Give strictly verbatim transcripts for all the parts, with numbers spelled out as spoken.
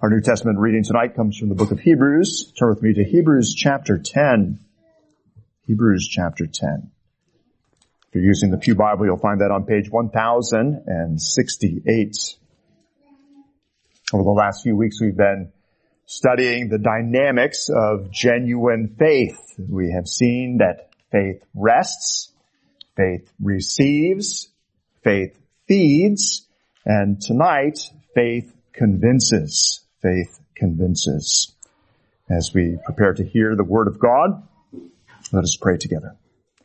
Our New Testament reading tonight comes from the book of Hebrews. Turn with me to Hebrews chapter ten. Hebrews chapter ten. If you're using the Pew Bible, you'll find that on page one thousand sixty-eight. Over the last few weeks, we've been studying the dynamics of genuine faith. We have seen that faith rests, faith receives, faith feeds, and tonight, faith convinces. Faith convinces. As we prepare to hear the word of God, let us pray together.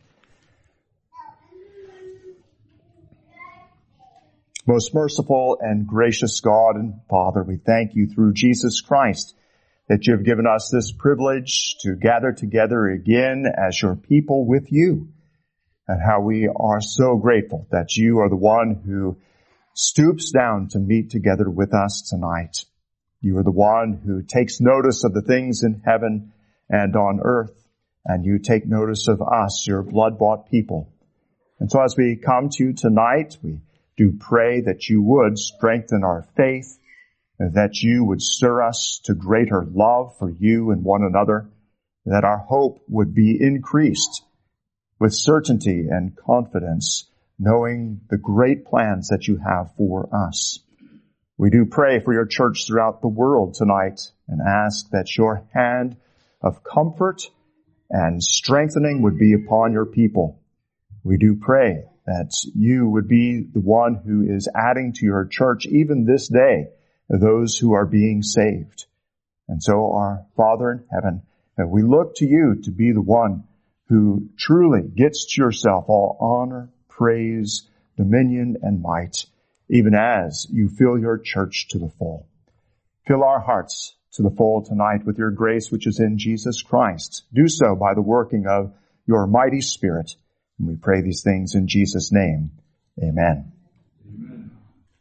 Most merciful and gracious God and Father, we thank you through Jesus Christ that you have given us this privilege to gather together again as your people with you, and how we are so grateful that you are the one who stoops down to meet together with us tonight. You are the one who takes notice of the things in heaven and on earth, and you take notice of us, your blood-bought people. And so as we come to you tonight, we do pray that you would strengthen our faith, that you would stir us to greater love for you and one another, that our hope would be increased with certainty and confidence, knowing the great plans that you have for us. We do pray for your church throughout the world tonight and ask that your hand of comfort and strengthening would be upon your people. We do pray that you would be the one who is adding to your church even this day those who are being saved. And so our Father in heaven, we look to you to be the one who truly gets to yourself all honor, praise, dominion, and might, even as you fill your church to the full. Fill our hearts to the full tonight with your grace which is in Jesus Christ. Do so by the working of your mighty Spirit. And we pray these things in Jesus' name. Amen. Amen.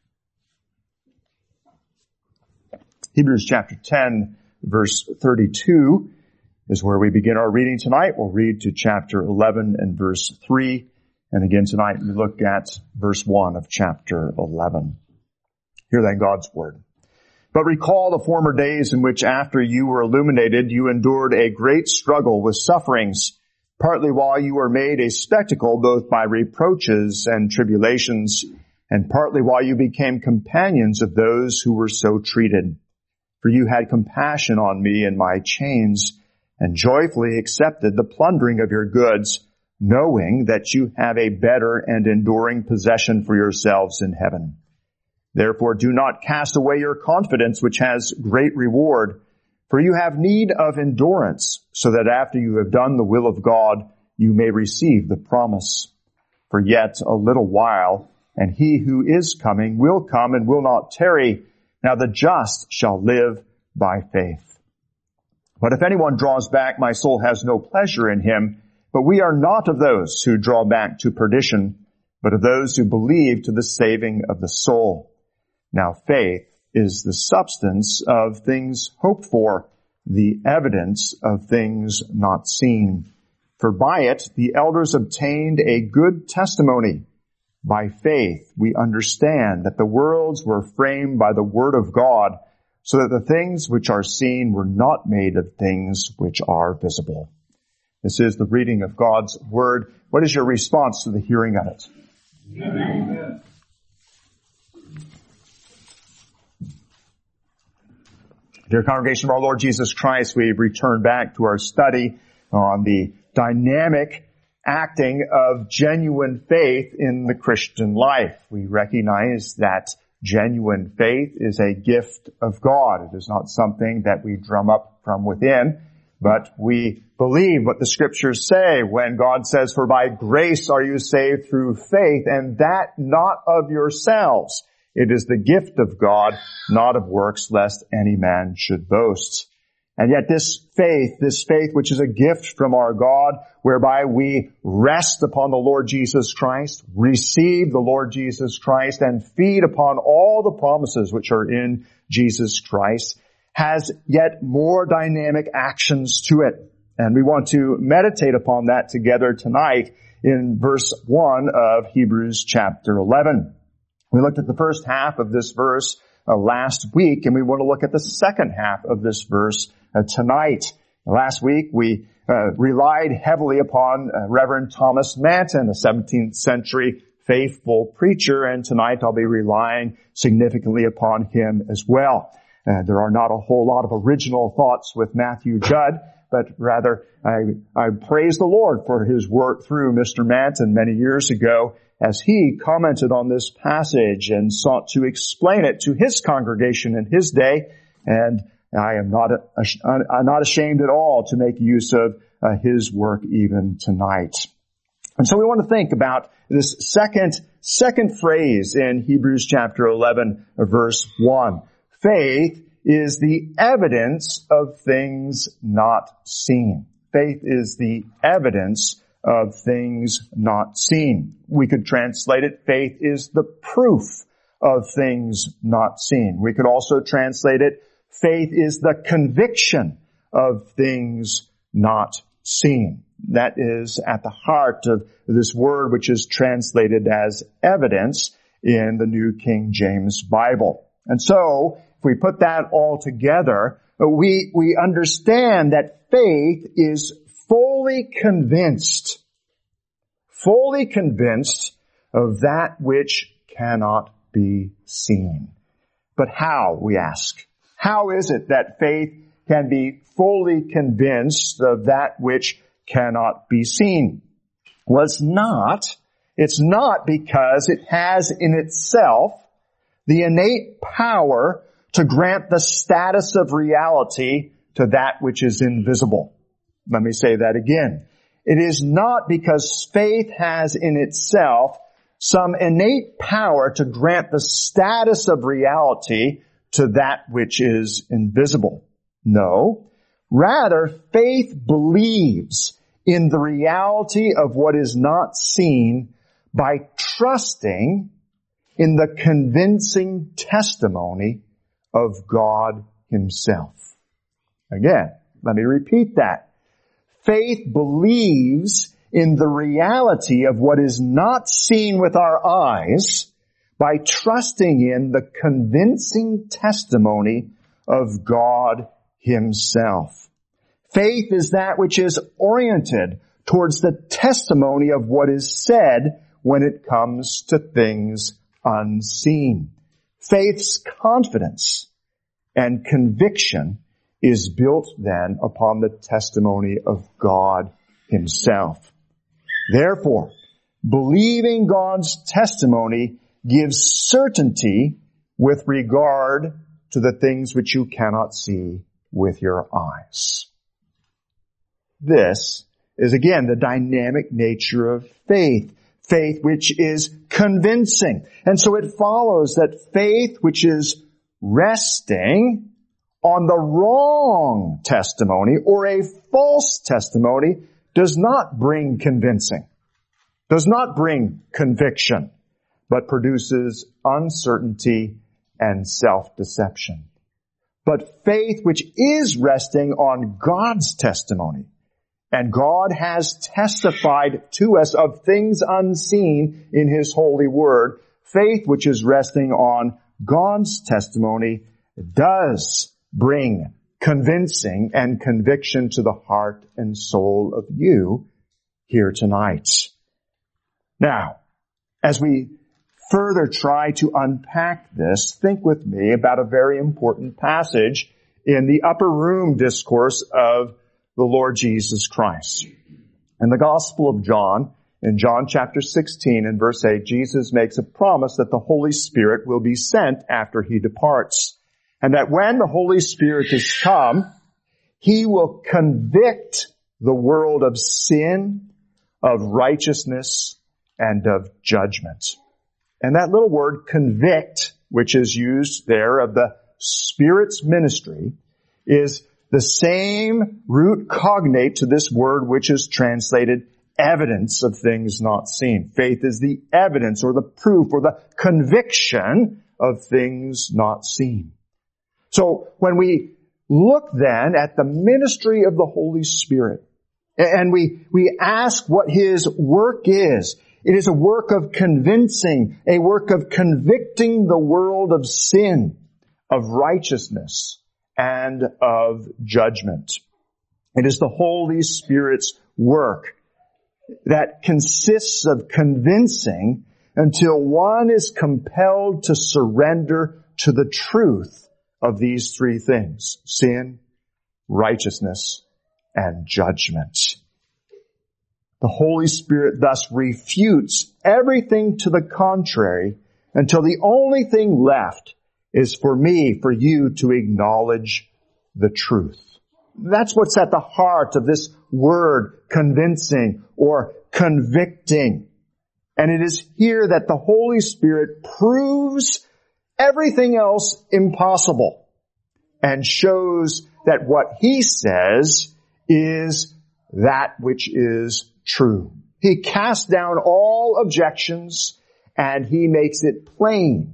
Hebrews chapter ten, verse thirty-two is where we begin our reading tonight. We'll read to chapter eleven and verse three. And again tonight we look at verse one of chapter eleven. Hear then God's word. But recall the former days in which after you were illuminated, you endured a great struggle with sufferings, partly while you were made a spectacle both by reproaches and tribulations, and partly while you became companions of those who were so treated. For you had compassion on me in my chains, and joyfully accepted the plundering of your goods, knowing that you have a better and enduring possession for yourselves in heaven. Therefore do not cast away your confidence, which has great reward, for you have need of endurance, so that after you have done the will of God, you may receive the promise. For yet a little while, and he who is coming will come and will not tarry. Now the just shall live by faith. But if anyone draws back, my soul has no pleasure in him. But we are not of those who draw back to perdition, but of those who believe to the saving of the soul. Now faith is the substance of things hoped for, the evidence of things not seen. For by it the elders obtained a good testimony. By faith we understand that the worlds were framed by the word of God, so that the things which are seen were not made of things which are visible. This is the reading of God's word. What is your response to the hearing of it? Amen. Dear congregation of our Lord Jesus Christ, we've returned back to our study on the dynamic acting of genuine faith in the Christian life. We recognize that genuine faith is a gift of God. It is not something that we drum up from within, but we believe what the scriptures say when God says, for by grace are you saved through faith, and that not of yourselves. It is the gift of God, not of works, lest any man should boast. And yet this faith, this faith which is a gift from our God, whereby we rest upon the Lord Jesus Christ, receive the Lord Jesus Christ, and feed upon all the promises which are in Jesus Christ, has yet more dynamic actions to it. And we want to meditate upon that together tonight in verse one of Hebrews chapter eleven. We looked at the first half of this verse uh, last week, and we want to look at the second half of this verse uh, tonight. Last week, we uh, relied heavily upon uh, Reverend Thomas Manton, a seventeenth century faithful preacher, and tonight I'll be relying significantly upon him as well. Uh, there are not a whole lot of original thoughts with Matthew Judd, but rather I, I praise the Lord for his work through Mister Manton many years ago as he commented on this passage and sought to explain it to his congregation in his day. And I am not, I'm not ashamed at all to make use of uh, his work even tonight. And so we want to think about this second, second phrase in Hebrews chapter eleven, verse one. Faith is the evidence of things not seen. Faith is the evidence of things not seen. We could translate it, faith is the proof of things not seen. We could also translate it, faith is the conviction of things not seen. That is at the heart of this word which is translated as evidence in the New King James Bible. And so, if we put that all together, we, we understand that faith is fully convinced, fully convinced of that which cannot be seen. But how, we ask? How is it that faith can be fully convinced of that which cannot be seen? Well, it's not, it's not because it has in itself the innate power to grant the status of reality to that which is invisible. Let me say that again. It is not because faith has in itself some innate power to grant the status of reality to that which is invisible. No. Rather, faith believes in the reality of what is not seen by trusting in the convincing testimony of God Himself. Again, let me repeat that. Faith believes in the reality of what is not seen with our eyes by trusting in the convincing testimony of God Himself. Faith is that which is oriented towards the testimony of what is said when it comes to things unseen. Faith's confidence and conviction is built then upon the testimony of God Himself. Therefore, believing God's testimony gives certainty with regard to the things which you cannot see with your eyes. This is again the dynamic nature of faith. Faith which is convincing. And so it follows that faith which is resting on the wrong testimony or a false testimony does not bring convincing, does not bring conviction, but produces uncertainty and self-deception. But faith which is resting on God's testimony, and God has testified to us of things unseen in His holy word, faith which is resting on God's testimony does bring convincing and conviction to the heart and soul of you here tonight. Now, as we further try to unpack this, think with me about a very important passage in the upper room discourse of the Lord Jesus Christ. In the Gospel of John, in John chapter sixteen and verse eight, Jesus makes a promise that the Holy Spirit will be sent after He departs. And that when the Holy Spirit is come, He will convict the world of sin, of righteousness, and of judgment. And that little word convict, which is used there of the Spirit's ministry, is the same root cognate to this word which is translated evidence of things not seen. Faith is the evidence or the proof or the conviction of things not seen. So when we look then at the ministry of the Holy Spirit and we, we ask what His work is, it is a work of convincing, a work of convicting the world of sin, of righteousness, and of judgment. It is the Holy Spirit's work that consists of convincing until one is compelled to surrender to the truth of these three things: sin, righteousness, and judgment. The Holy Spirit thus refutes everything to the contrary until the only thing left is for me, for you to acknowledge the truth. That's what's at the heart of this word, convincing or convicting. And it is here that the Holy Spirit proves everything else impossible and shows that what He says is that which is true. He casts down all objections and He makes it plain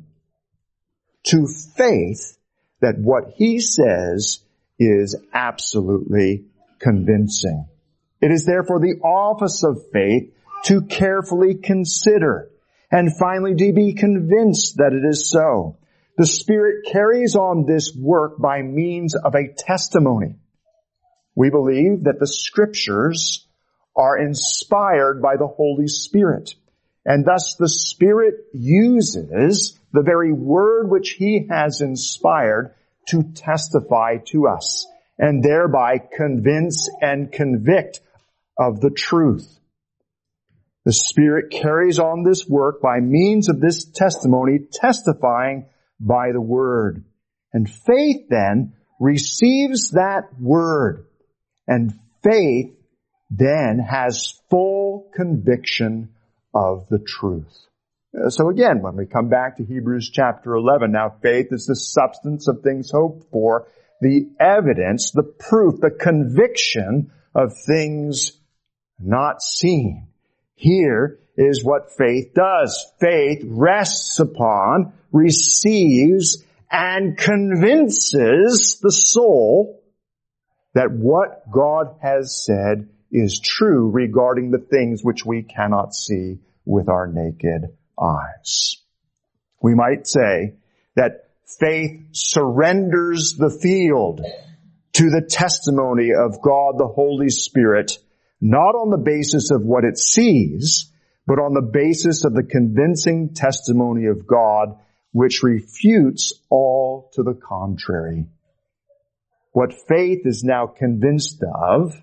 to faith that what He says is absolutely convincing. It is therefore the office of faith to carefully consider and finally to be convinced that it is so. The Spirit carries on this work by means of a testimony. We believe that the Scriptures are inspired by the Holy Spirit, and thus the Spirit uses the very word which He has inspired to testify to us, and thereby convince and convict of the truth. The Spirit carries on this work by means of this testimony, testifying by the Word. And faith then receives that Word, and faith then has full conviction of the truth. So again, when we come back to Hebrews chapter eleven, now faith is the substance of things hoped for, the evidence, the proof, the conviction of things not seen. Here is what faith does. Faith rests upon, receives, and convinces the soul that what God has said is true regarding the things which we cannot see with our naked eyes. We might say that faith surrenders the field to the testimony of God the Holy Spirit, not on the basis of what it sees, but on the basis of the convincing testimony of God, which refutes all to the contrary. What faith is now convinced of,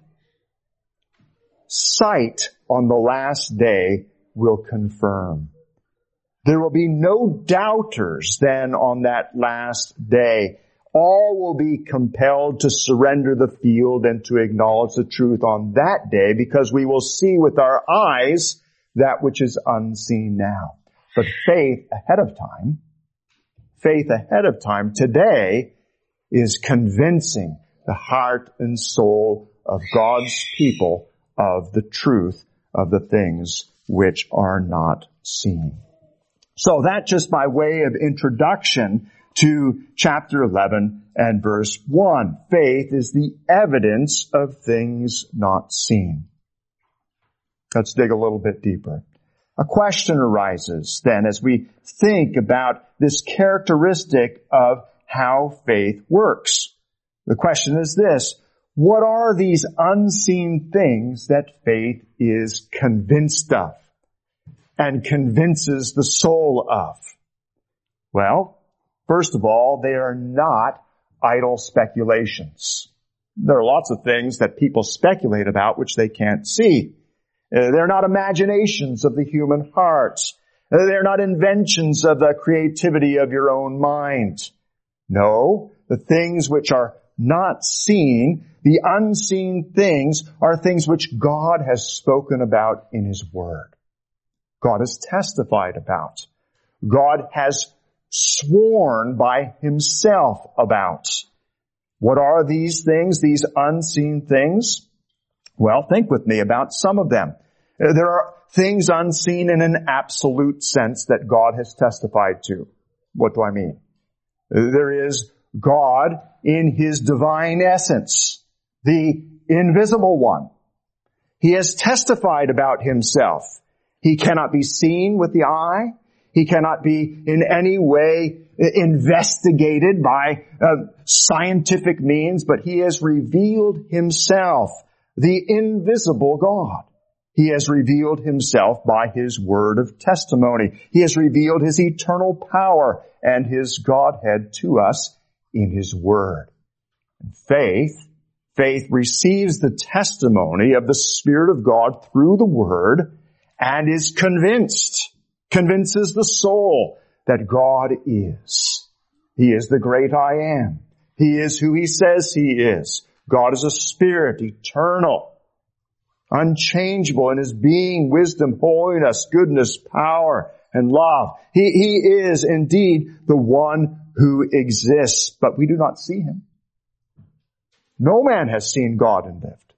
sight on the last day will confirm. There will be no doubters then on that last day. All will be compelled to surrender the field and to acknowledge the truth on that day, because we will see with our eyes that which is unseen now. But faith ahead of time, faith ahead of time today is convincing the heart and soul of God's people of the truth of the things which are not seen. So that just by way of introduction to chapter eleven and verse one. Faith is the evidence of things not seen. Let's dig a little bit deeper. A question arises then as we think about this characteristic of how faith works. The question is this: what are these unseen things that faith is convinced of and convinces the soul of? Well, first of all, they are not idle speculations. There are lots of things that people speculate about which they can't see. Uh, they're not imaginations of the human heart. Uh, they're not inventions of the creativity of your own mind. No, the things which are not seen, the unseen things, are things which God has spoken about in His Word. God has testified about. God has sworn by Himself about. What are these things, these unseen things? Well, think with me about some of them. There are things unseen in an absolute sense that God has testified to. What do I mean? There is God in His divine essence, the invisible one. He has testified about Himself. He cannot be seen with the eye. He cannot be in any way investigated by uh, scientific means, but He has revealed Himself, the invisible God. He has revealed Himself by His word of testimony. He has revealed His eternal power and His Godhead to us in His word. And faith, faith receives the testimony of the Spirit of God through the word and is convinced, convinces the soul that God is. He is the great I am. He is who He says He is. God is a spirit, eternal, unchangeable in His being, wisdom, holiness, goodness, power, and love. He, he is indeed the one who exists, but we do not see Him. No man has seen God and lived.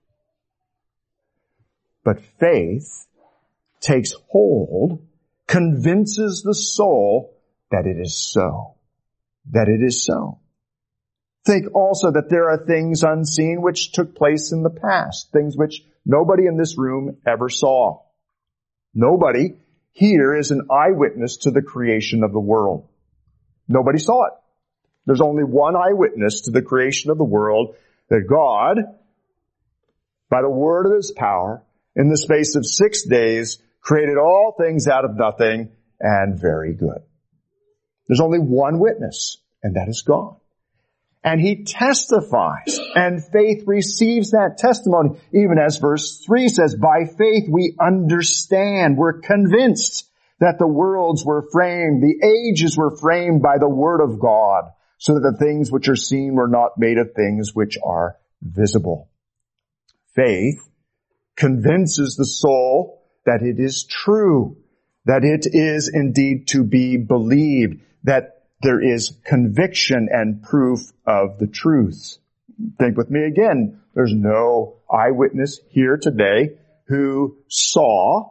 But faith takes hold, convinces the soul that it is so. That it is so. Think also that there are things unseen which took place in the past, things which nobody in this room ever saw. Nobody here is an eyewitness to the creation of the world. Nobody saw it. There's only one eyewitness to the creation of the world, that God, by the word of His power, in the space of six days, created all things out of nothing, and very good. There's only one witness, and that is God. And He testifies, and faith receives that testimony, even as verse three says, by faith we understand, we're convinced that the worlds were framed, the ages were framed by the word of God, so that the things which are seen were not made of things which are visible. Faith convinces the soul that it is true, that it is indeed to be believed, that there is conviction and proof of the truth. Think with me again. There's no eyewitness here today who saw,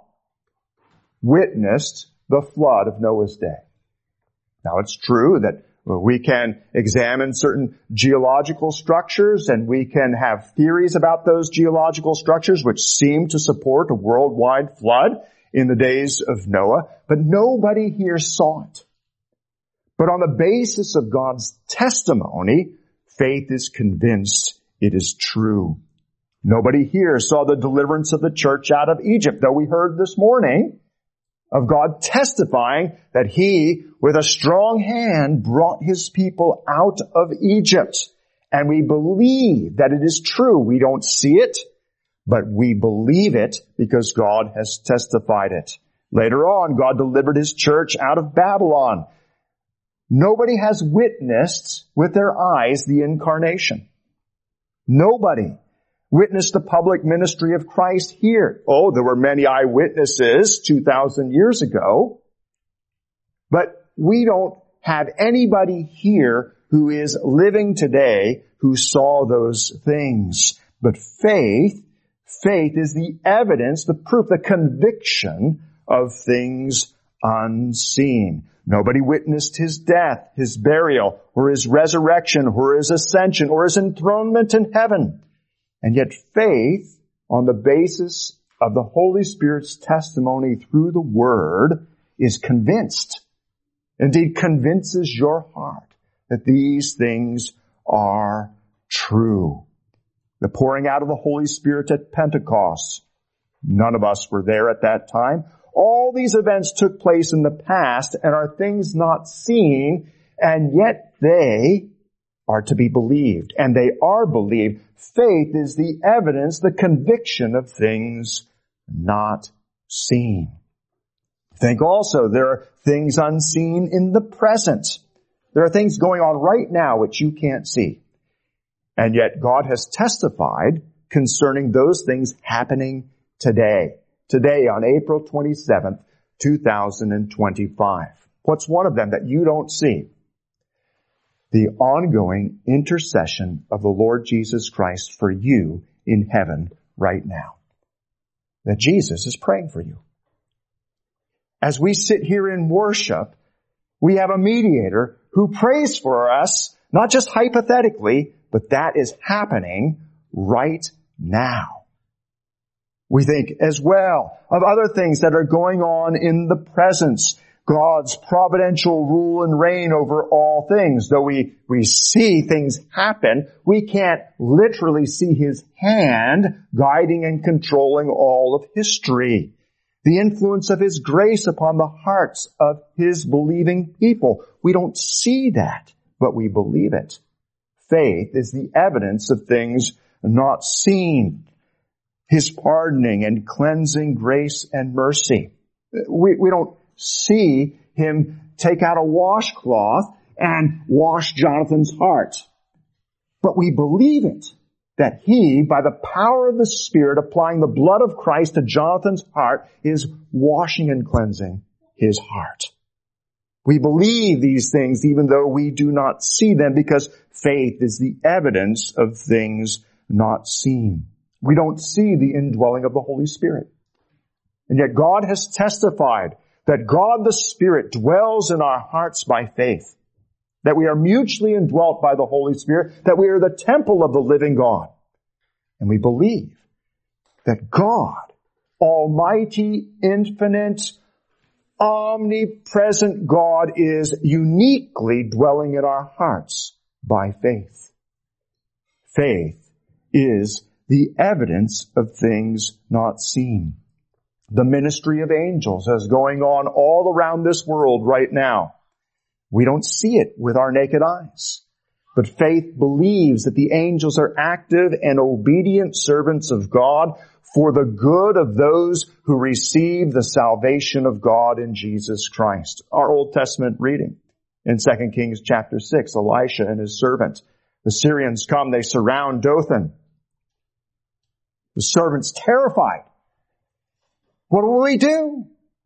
witnessed the flood of Noah's day. Now it's true that we can examine certain geological structures and we can have theories about those geological structures which seem to support a worldwide flood in the days of Noah, but nobody here saw it. But on the basis of God's testimony, faith is convinced it is true. Nobody here saw the deliverance of the church out of Egypt, though we heard this morning of God testifying that He, with a strong hand, brought His people out of Egypt. And we believe that it is true. We don't see it, but we believe it because God has testified it. Later on, God delivered His church out of Babylon. Nobody has witnessed with their eyes the incarnation. Nobody witnessed the public ministry of Christ here. Oh, there were many eyewitnesses two thousand years ago, but we don't have anybody here who is living today who saw those things. But faith, faith is the evidence, the proof, the conviction of things unseen. Nobody witnessed His death, His burial, or His resurrection, or His ascension, or His enthronement in heaven. And yet faith, on the basis of the Holy Spirit's testimony through the Word, is convinced, indeed convinces your heart that these things are true. The pouring out of the Holy Spirit at Pentecost. None of us were there at that time. All these events took place in the past and are things not seen, and yet they are to be believed, and they are believed. Faith is the evidence, the conviction of things not seen. Think also there are things unseen in the present. There are things going on right now which you can't see. And yet God has testified concerning those things happening today. Today on April twenty-seventh, two thousand twenty-five. What's one of them that you don't see? The ongoing intercession of the Lord Jesus Christ for you in heaven right now. That Jesus is praying for you. As we sit here in worship, we have a mediator who prays for us, not just hypothetically, but that is happening right now. We think as well of other things that are going on in the presence. God's providential rule and reign over all things. Though we, we see things happen, we can't literally see His hand guiding and controlling all of history. The influence of His grace upon the hearts of His believing people. We don't see that, but we believe it. Faith is the evidence of things not seen. His pardoning and cleansing grace and mercy. We, we don't see Him take out a washcloth and wash Jonathan's heart. But we believe it, that He, by the power of the Spirit, applying the blood of Christ to Jonathan's heart, is washing and cleansing his heart. We believe these things even though we do not see them, because faith is the evidence of things not seen. We don't see the indwelling of the Holy Spirit. And yet God has testified that God the Spirit dwells in our hearts by faith, that we are mutually indwelt by the Holy Spirit, that we are the temple of the living God. And we believe that God, Almighty, infinite, omnipresent God, is uniquely dwelling in our hearts by faith. Faith is the evidence of things not seen. The ministry of angels is going on all around this world right now. We don't see it with our naked eyes. But faith believes that the angels are active and obedient servants of God for the good of those who receive the salvation of God in Jesus Christ. Our Old Testament reading in Second Kings chapter six, Elisha and his servant. The Syrians come, they surround Dothan. The servant's terrified. What will we do?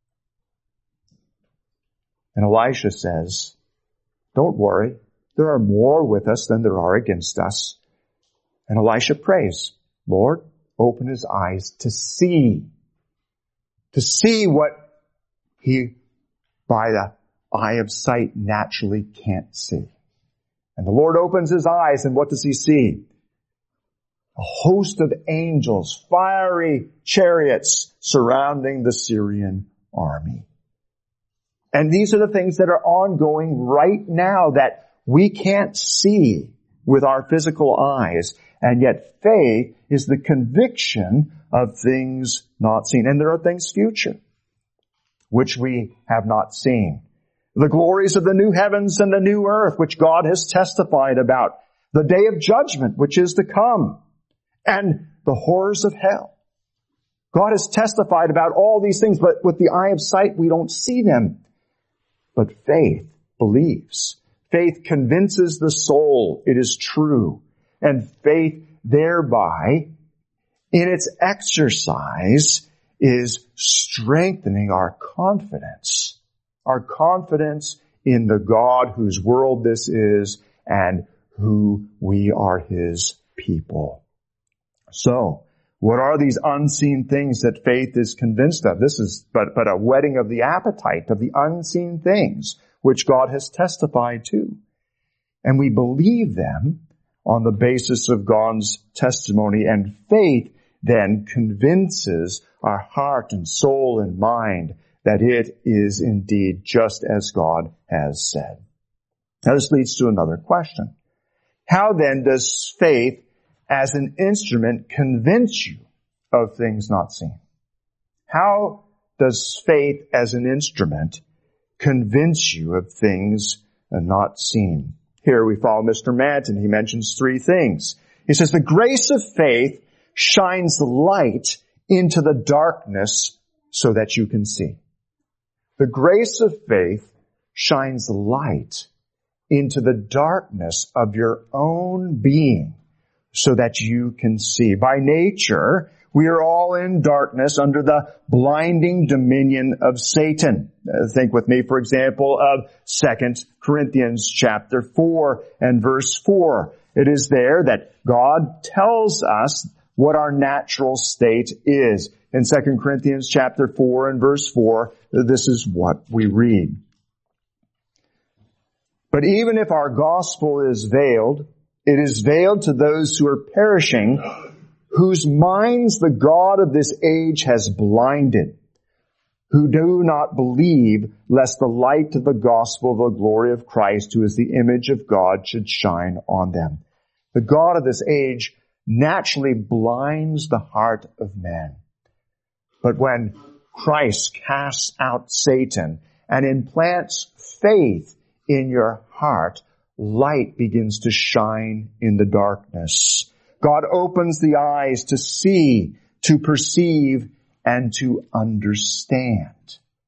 And Elisha says, don't worry. There are more with us than there are against us. And Elisha prays, Lord, open his eyes to see. To see what he, by the eye of sight, naturally can't see. And the Lord opens his eyes, and what does he see? A host of angels, fiery chariots surrounding the Syrian army. And these are the things that are ongoing right now that we can't see with our physical eyes. And yet faith is the conviction of things not seen. And there are things future, which we have not seen. The glories of the new heavens and the new earth, which God has testified about. The day of judgment, which is to come. And the horrors of hell. God has testified about all these things, but with the eye of sight, we don't see them. But faith believes. Faith convinces the soul it is true. And faith thereby, in its exercise, is strengthening our confidence. Our confidence in the God whose world this is and who we are His people. So, what are these unseen things that faith is convinced of? This is but, but a whetting of the appetite of the unseen things which God has testified to. And we believe them on the basis of God's testimony, and faith then convinces our heart and soul and mind that it is indeed just as God has said. Now this leads to another question. How then does faith as an instrument convince you of things not seen? How does faith as an instrument convince you of things not seen? Here we follow Mister Manton. He mentions three things. He says, the grace of faith shines the light into the darkness so that you can see. The grace of faith shines the light into the darkness of your own being so that you can see. By nature, we are all in darkness under the blinding dominion of Satan. Uh, think with me, for example, of Second Corinthians chapter four and verse four. It is there that God tells us what our natural state is. In Second Corinthians chapter four and verse four, this is what we read. But even if our gospel is veiled, it is veiled to those who are perishing, whose minds the God of this age has blinded, who do not believe, lest the light of the gospel of the glory of Christ, who is the image of God, should shine on them. The God of this age naturally blinds the heart of man. But when Christ casts out Satan and implants faith in your heart, light begins to shine in the darkness. God opens the eyes to see, to perceive, and to understand.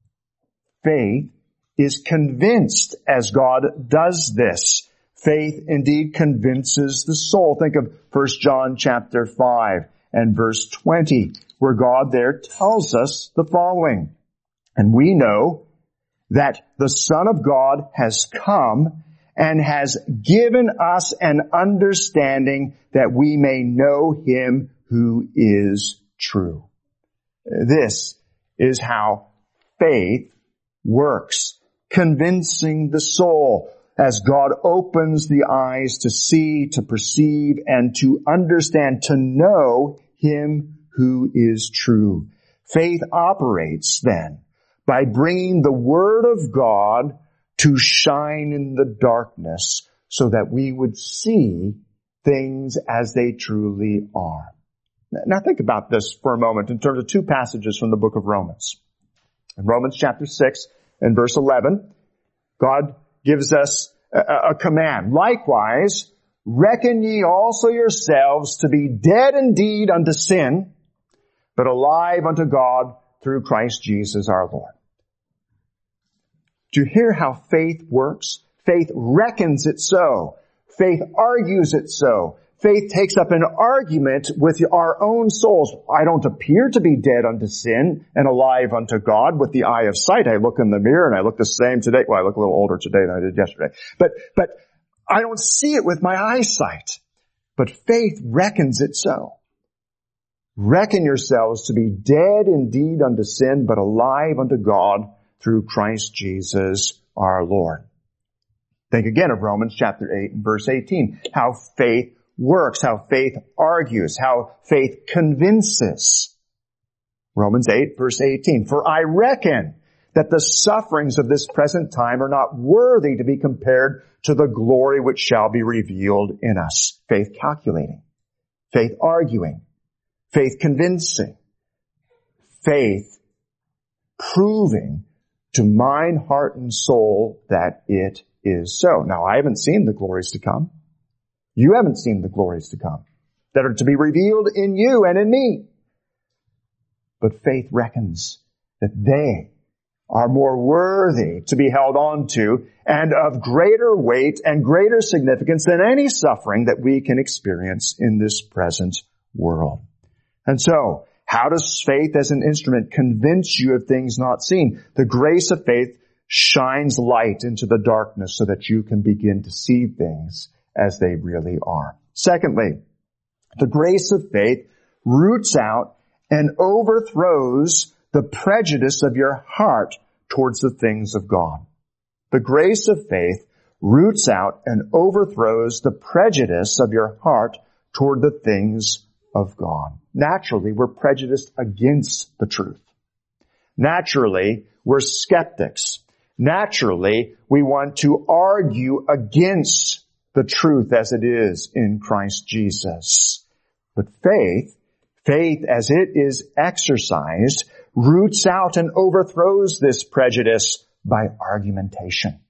Faith is convinced as God does this. Faith indeed convinces the soul. Think of First John chapter five and verse twenty, where God there tells us the following. And we know that the Son of God has come and has given us an understanding that we may know him who is true. This is how faith works, convincing the soul as God opens the eyes to see, to perceive, and to understand, to know him who is true. Faith operates then by bringing the Word of God to shine in the darkness so that we would see things as they truly are. Now think about this for a moment in terms of two passages from the book of Romans. In Romans chapter six and verse eleven, God gives us a, a command. Likewise, reckon ye also yourselves to be dead indeed unto sin, but alive unto God through Christ Jesus our Lord. Do you hear how faith works? Faith reckons it so. Faith argues it so. Faith takes up an argument with our own souls. I don't appear to be dead unto sin and alive unto God with the eye of sight. I look in the mirror and I look the same today. Well, I look a little older today than I did yesterday. But, but I don't see it with my eyesight. But faith reckons it so. Reckon yourselves to be dead indeed unto sin, but alive unto God through Christ Jesus our Lord. Think again of Romans chapter eight and verse eighteen. How faith works, how faith argues, how faith convinces. Romans eight verse eighteen. For I reckon that the sufferings of this present time are not worthy to be compared to the glory which shall be revealed in us. Faith calculating. Faith arguing. Faith convincing. Faith proving to mind, heart, and soul that it is so. Now, I haven't seen the glories to come. You haven't seen the glories to come that are to be revealed in you and in me. But faith reckons that they are more worthy to be held on to and of greater weight and greater significance than any suffering that we can experience in this present world. And so, how does faith as an instrument convince you of things not seen? The grace of faith shines light into the darkness so that you can begin to see things as they really are. Secondly, the grace of faith roots out and overthrows the prejudice of your heart towards the things of God. The grace of faith roots out and overthrows the prejudice of your heart toward the things of God. Naturally, we're prejudiced against the truth. Naturally, we're skeptics. Naturally, we want to argue against the truth as it is in Christ Jesus. But faith, faith as it is exercised, roots out and overthrows this prejudice by argumentation.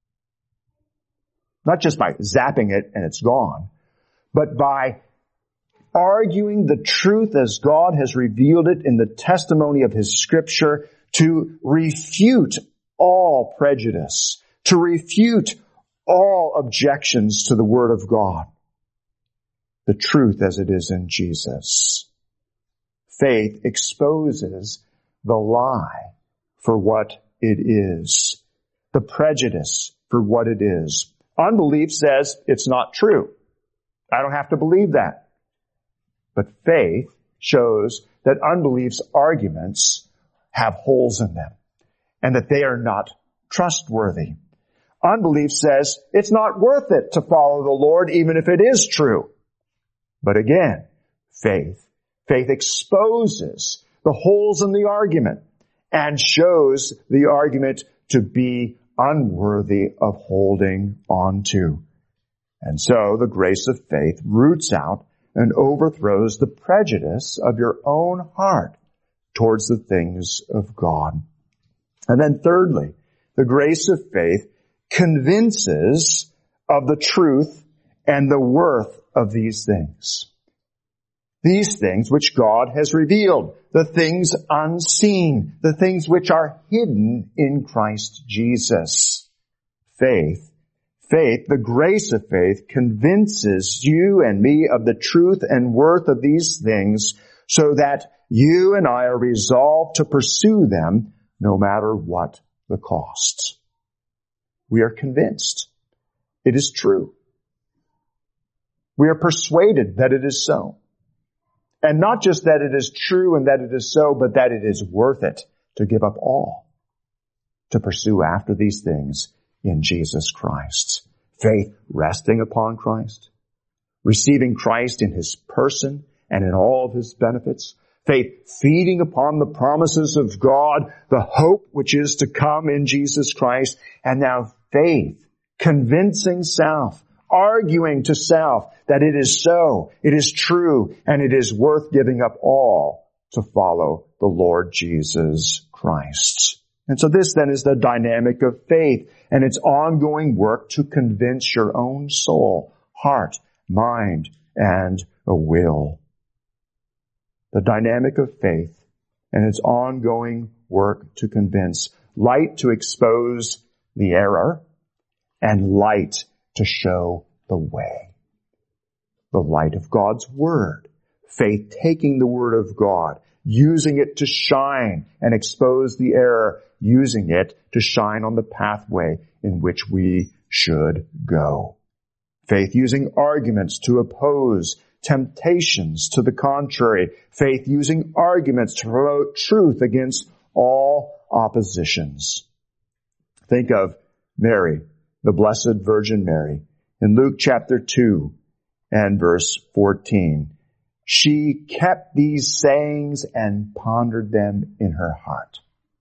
Not just by zapping it and it's gone, but by arguing the truth as God has revealed it in the testimony of His Scripture to refute all prejudice, to refute all objections to the Word of God. The truth as it is in Jesus. Faith exposes the lie for what it is. The prejudice for what it is. Unbelief says it's not true. I don't have to believe that. But faith shows that unbelief's arguments have holes in them and that they are not trustworthy. Unbelief says it's not worth it to follow the Lord even if it is true. But again, faith, faith exposes the holes in the argument and shows the argument to be unworthy of holding on to. And so the grace of faith roots out and overthrows the prejudice of your own heart towards the things of God. And then thirdly, the grace of faith convinces of the truth and the worth of these things. These things which God has revealed, the things unseen, the things which are hidden in Christ Jesus. Faith, faith, the grace of faith convinces you and me of the truth and worth of these things so that you and I are resolved to pursue them no matter what the costs. We are convinced it is true. We are persuaded that it is so. And not just that it is true and that it is so, but that it is worth it to give up all to pursue after these things in Jesus Christ. Faith resting upon Christ, receiving Christ in His person and in all of His benefits. Faith feeding upon the promises of God, the hope which is to come in Jesus Christ. And now faith convincing self, arguing to self that it is so, it is true, and it is worth giving up all to follow the Lord Jesus Christ. And so this then is the dynamic of faith and its ongoing work to convince your own soul, heart, mind, and a will. The dynamic of faith and its ongoing work to convince, light to expose the error, and light to show the way. The light of God's Word. Faith taking the Word of God, using it to shine and expose the error, using it to shine on the pathway in which we should go. Faith using arguments to oppose temptations to the contrary. Faith using arguments to promote truth against all oppositions. Think of Mary, the Blessed Virgin Mary, in Luke chapter two and verse fourteen. She kept these sayings and pondered them in her heart.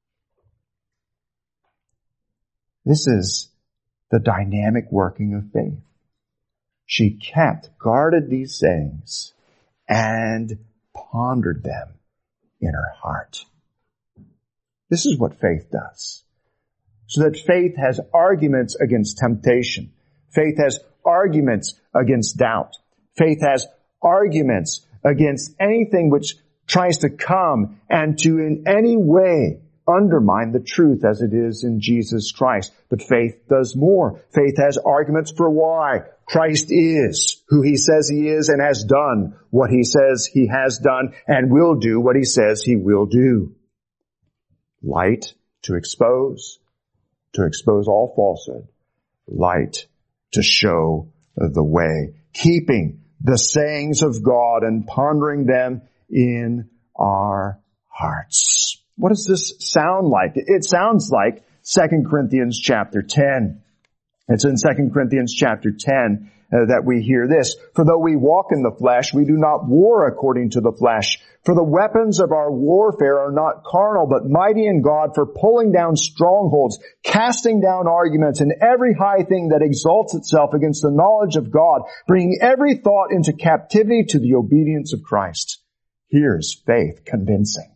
This is the dynamic working of faith. She kept, guarded these sayings and pondered them in her heart. This is what faith does. So that faith has arguments against temptation. Faith has arguments against doubt. Faith has arguments against anything which tries to come and to in any way undermine the truth as it is in Jesus Christ. But faith does more. Faith has arguments for why Christ is who He says He is and has done what He says He has done and will do what He says He will do. Light to expose, to expose all falsehood. Light to show the way. Keeping the sayings of God and pondering them in our hearts. What does this sound like? It sounds like Second Corinthians chapter ten. It's in Second Corinthians chapter ten uh, that we hear this. For though we walk in the flesh, we do not war according to the flesh. For the weapons of our warfare are not carnal, but mighty in God for pulling down strongholds, casting down arguments, and every high thing that exalts itself against the knowledge of God, bringing every thought into captivity to the obedience of Christ. Here's faith convincing.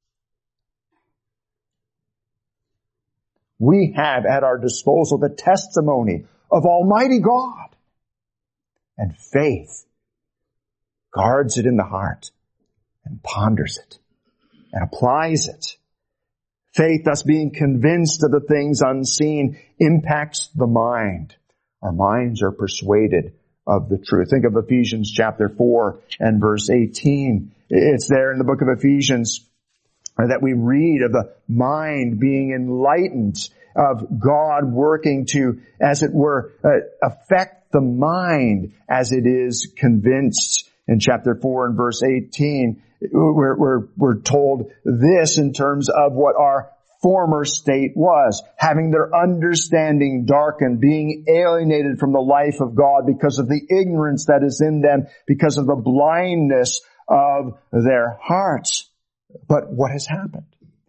We have at our disposal the testimony of Almighty God. And faith guards it in the heart and ponders it and applies it. Faith, thus being convinced of the things unseen, impacts the mind. Our minds are persuaded of the truth. Think of Ephesians chapter four and verse eighteen. It's there in the book of Ephesians that we read of the mind being enlightened, of God working to, as it were, uh, affect the mind as it is convinced. In chapter four and verse eighteen, we're, we're, we're told this in terms of what our former state was, having their understanding darkened, being alienated from the life of God because of the ignorance that is in them, because of the blindness of their hearts. But what has happened?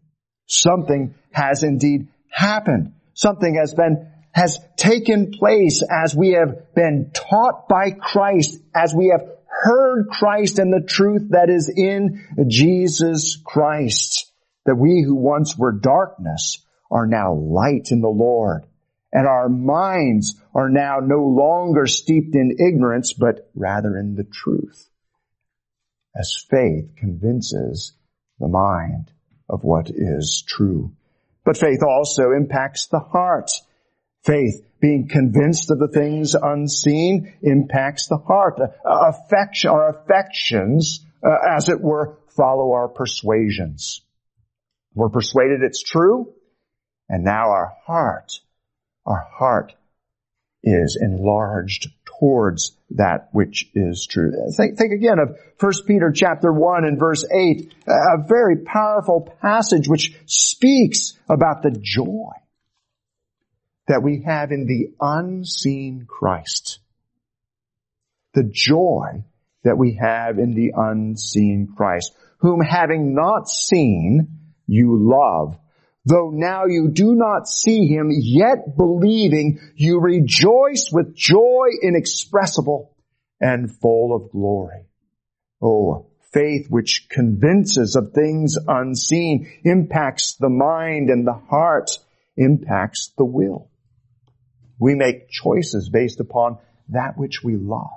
Something has indeed happened. Something has been, has taken place as we have been taught by Christ, as we have heard Christ and the truth that is in Jesus Christ. That we who once were darkness are now light in the Lord. And our minds are now no longer steeped in ignorance, but rather in the truth. As faith convinces the mind of what is true. But faith also impacts the heart. Faith, being convinced of the things unseen, impacts the heart. Affection, our affections, uh, as it were, follow our persuasions. We're persuaded it's true, and now our heart, our heart is enlarged towards that which is true. Think, think again of First Peter chapter one and verse eight, a very powerful passage which speaks about the joy that we have in the unseen Christ. The joy that we have in the unseen Christ, whom having not seen, you love. Though now you do not see him, yet believing, you rejoice with joy inexpressible and full of glory. Oh, faith which convinces of things unseen, impacts the mind and the heart, impacts the will. We make choices based upon that which we love.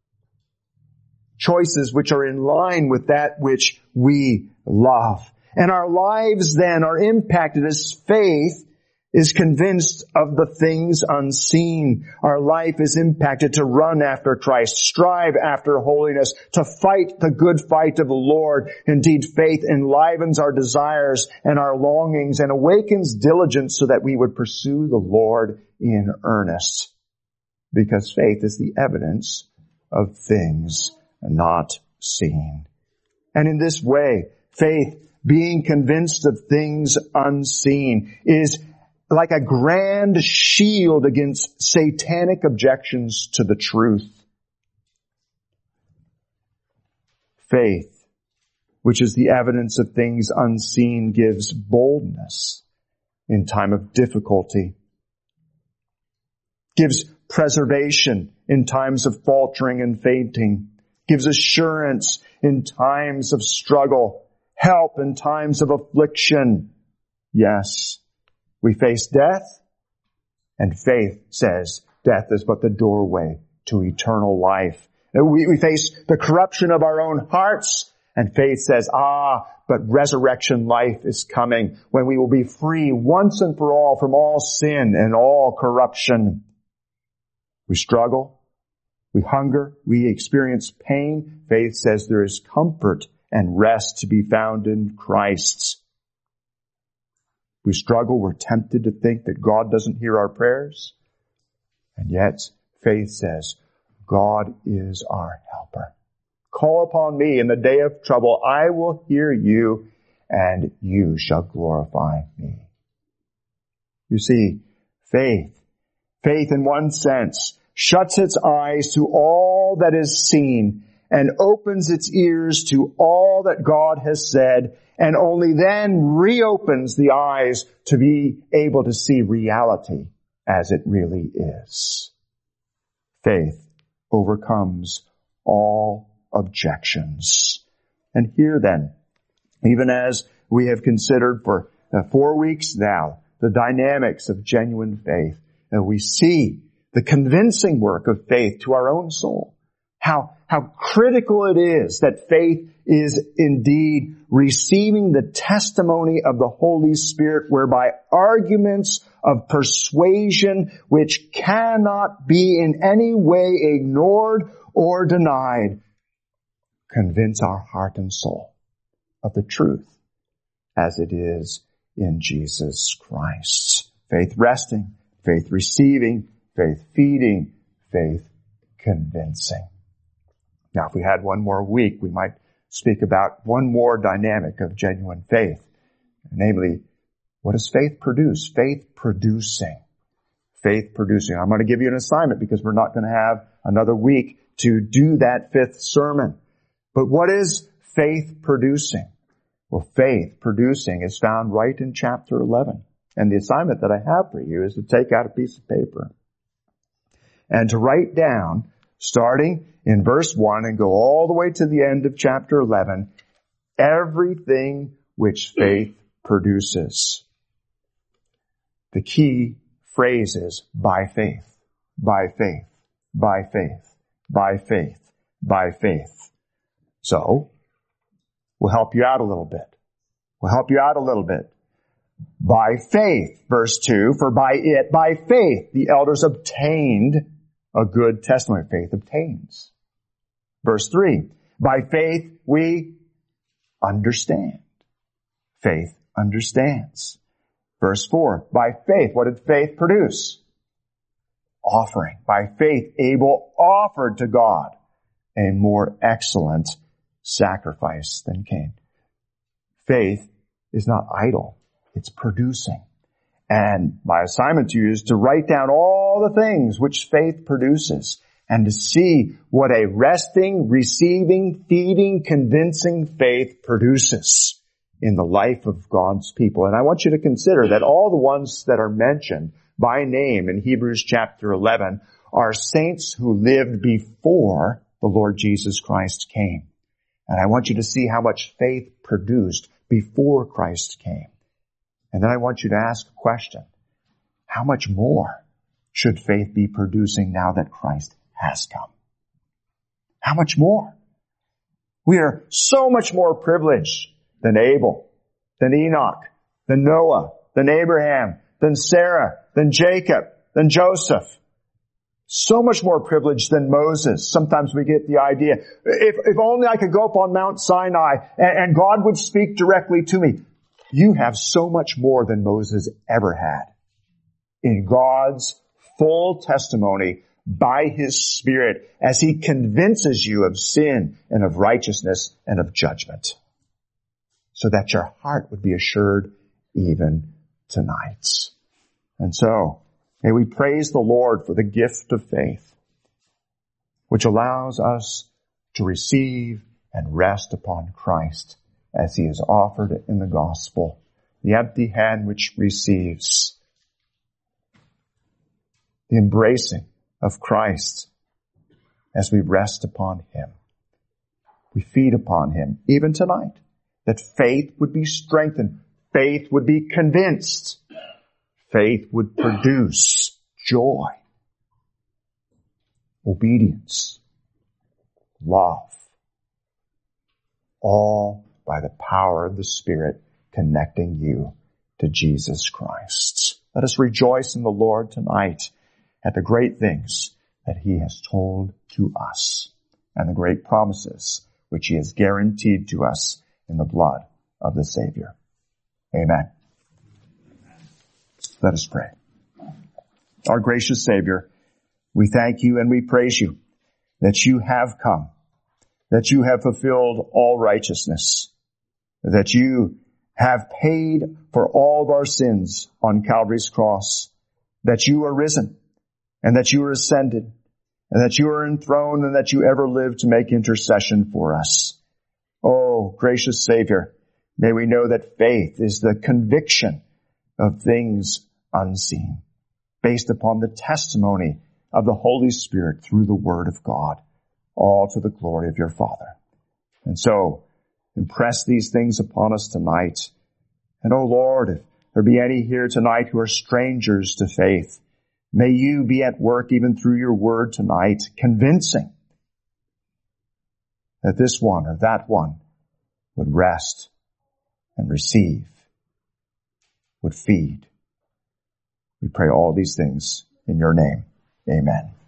Choices which are in line with that which we love. And our lives then are impacted as faith is convinced of the things unseen. Our life is impacted to run after Christ, strive after holiness, to fight the good fight of the Lord. Indeed, faith enlivens our desires and our longings and awakens diligence so that we would pursue the Lord in earnest. Because faith is the evidence of things not seen. And in this way, faith, being convinced of things unseen, is like a grand shield against satanic objections to the truth. Faith, which is the evidence of things unseen, gives boldness in time of difficulty, gives preservation in times of faltering and fainting, gives assurance in times of struggle, help in times of affliction. Yes, we face death, and faith says death is but the doorway to eternal life. We, we face the corruption of our own hearts, and faith says, ah, but resurrection life is coming when we will be free once and for all from all sin and all corruption. We struggle, we hunger, we experience pain. Faith says there is comfort and rest to be found in Christ. We struggle, we're tempted to think that God doesn't hear our prayers. And yet, faith says, God is our helper. Call upon me in the day of trouble. I will hear you, and you shall glorify me. You see, faith, faith in one sense, shuts its eyes to all that is seen and opens its ears to all that God has said, and only then reopens the eyes to be able to see reality as it really is. Faith overcomes all objections. And here then, even as we have considered for uh, four weeks now, the dynamics of genuine faith, uh, we see the convincing work of faith to our own soul. How, how critical it is that faith is indeed receiving the testimony of the Holy Spirit, whereby arguments of persuasion which cannot be in any way ignored or denied convince our heart and soul of the truth as it is in Jesus Christ. Faith resting, faith receiving, faith feeding, faith convincing. Now, if we had one more week, we might speak about one more dynamic of genuine faith. Namely, what does faith produce? Faith producing. Faith producing. I'm going to give you an assignment because we're not going to have another week to do that fifth sermon. But what is faith producing? Well, faith producing is found right in chapter eleven. And the assignment that I have for you is to take out a piece of paper and to write down, starting in verse one and go all the way to the end of chapter eleven, everything which faith produces. The key phrase is by faith, by faith, by faith, by faith, by faith. So, we'll help you out a little bit. We'll help you out a little bit. By faith, verse two, for by it, by faith, the elders obtained a good testimony. Faith obtains. Verse three, by faith we understand. Faith understands. Verse four, by faith, what did faith produce? Offering. By faith, Abel offered to God a more excellent sacrifice than Cain. Faith is not idle. It's producing. And my assignment to you is to write down all the things which faith produces and to see what a resting, receiving, feeding, convincing faith produces in the life of God's people. And I want you to consider that all the ones that are mentioned by name in Hebrews chapter eleven are saints who lived before the Lord Jesus Christ came. And I want you to see how much faith produced before Christ came. And then I want you to ask a question. How much more should faith be producing now that Christ has come? How much more? We are so much more privileged than Abel, than Enoch, than Noah, than Abraham, than Sarah, than Jacob, than Joseph. So much more privileged than Moses. Sometimes we get the idea, if, if only I could go up on Mount Sinai and, and God would speak directly to me. You have so much more than Moses ever had in God's full testimony by His Spirit as He convinces you of sin and of righteousness and of judgment, so that your heart would be assured even tonight. And so, may we praise the Lord for the gift of faith, which allows us to receive and rest upon Christ as He is offered in the gospel, the empty hand which receives, the embracing of Christ as we rest upon Him. We feed upon Him even tonight, that faith would be strengthened, faith would be convinced, faith would produce joy, obedience, love, all by the power of the Spirit connecting you to Jesus Christ. Let us rejoice in the Lord tonight at the great things that He has told to us and the great promises which He has guaranteed to us in the blood of the Savior. Amen. Let us pray. Our gracious Savior, we thank You and we praise You that You have come, that You have fulfilled all righteousness, that You have paid for all of our sins on Calvary's cross, that You are risen, and that You are ascended, and that You are enthroned, and that You ever live to make intercession for us. Oh, gracious Savior, may we know that faith is the conviction of things unseen, based upon the testimony of the Holy Spirit through the Word of God, all to the glory of Your Father. And so, impress these things upon us tonight. And oh Lord, if there be any here tonight who are strangers to faith, may You be at work even through Your Word tonight, convincing that this one or that one would rest and receive, would feed. We pray all these things in Your name. Amen.